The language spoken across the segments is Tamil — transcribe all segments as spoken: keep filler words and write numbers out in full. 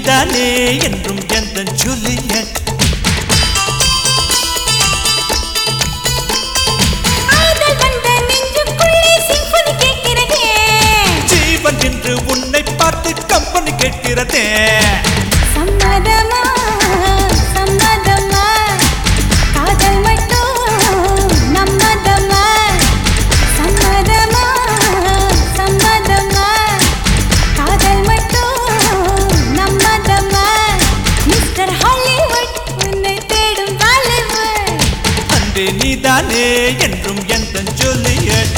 நீதானே என்றும் எந்தன் ஜூலியட் ஆதல் வந்த நெஞ்சுக்குள்ளே சிம்பொனி கேட்கிறதே ஜீவன் என்று உன்னை பார்த்து கம்பெனி கேட்கிறதே சம்மதமா சம்மதமா காதல் மட்டும் நம்மதமா சம்மதமா சம்மதமா காதல் மட்டும் நம்மதமா மிஸ்டர் ஹாலிவுட் உன்னை தேடும் பாலிவுட் அன்பே நீதானே என்றும் எந்தன் ஜூலியட்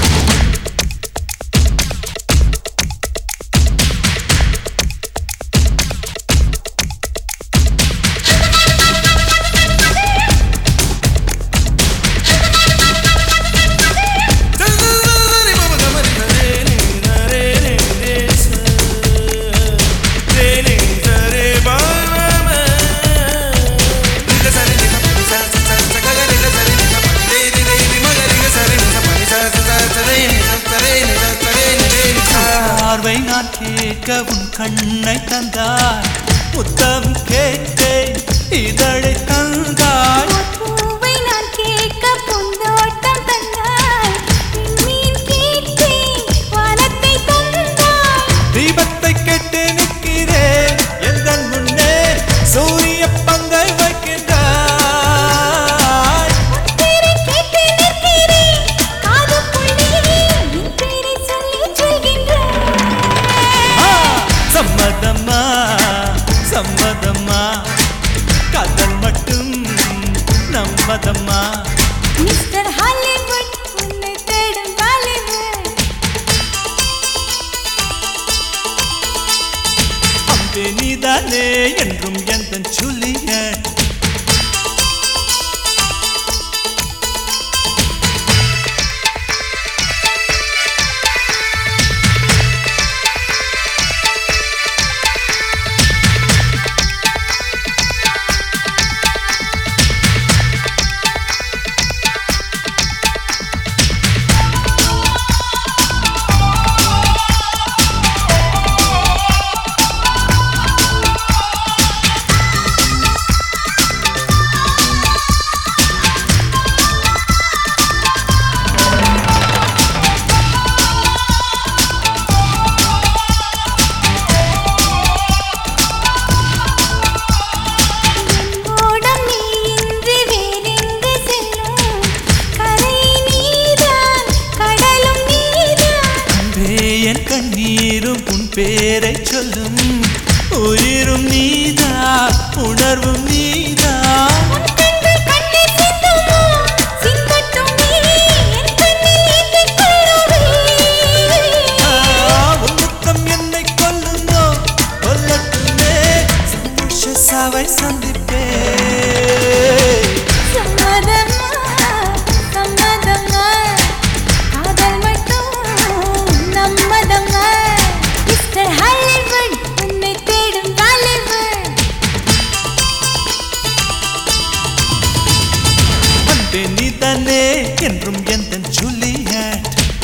பார்வை நான் கேட்க உன் கண்ணை தந்தாய் முத்தம் கேட்டேன் இதழை தந்தாய் பூவை நான் கேட்க பூந்தோட்டம் தந்தாய் மீன் கேட்டேன் வானத்தை தந்தாய் தீபத்தை கேட்டு நிற்கிறேன் எந்தன் முன்னே சூரிய பங்கை வைக்கின்றாய் உன் பேரை கேட்டு நிற்கிறேன் காதுக்குள்ளே என் பேரை சொல்லி சொல்கின்றேன் ஆ, சம்மதம்மா சம்மதம்மா காதல் மட்டும் நம்மதம்மா மிஸ்டர் ஹாலிவுட் உன்னை தேடும் பாலிவுட் அம்பே நீதானே என்றும் எந்தன் ஜூலியட் ஓடம் நீ இன்றி வேறெங்கு செல்லும் கரை நீதான் கடலும் நீதான் அன்பே என் கண்ணீரும் உன் பேரை சொல்லும் உயிரும் நீதா உணர்வும் நீதா உன் கண்கள் கண்ணீர் சிந்துமோ சிந்தட்டும் நீ என் கண்ணில் ஏந்திக் கொள்ளுவே ஆ, உன் முத்தம் என்னை கொல்லுமோ கொல்லட்டுமே சந்தோஷ சாவை சந்திப்பே சம்மதமா சம்மதமா காதல் மட்டும் நம்மதமா மிஸ்டர் ஹாலிவுட் உன்னை தேடும் பாலிவுட் அன்பே நீதானே என்றும் எந்தன் ஜூலியட்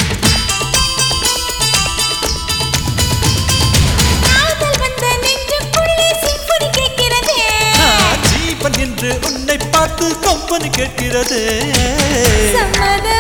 காதல் வந்த நெஞ்சுக்குள்ளே சிம்பொனி கேட்கிறதே ஆ, ஜீவன் என்று உன்னை பார்த்து கம்பெனி கேட்கிறது சம்மதமா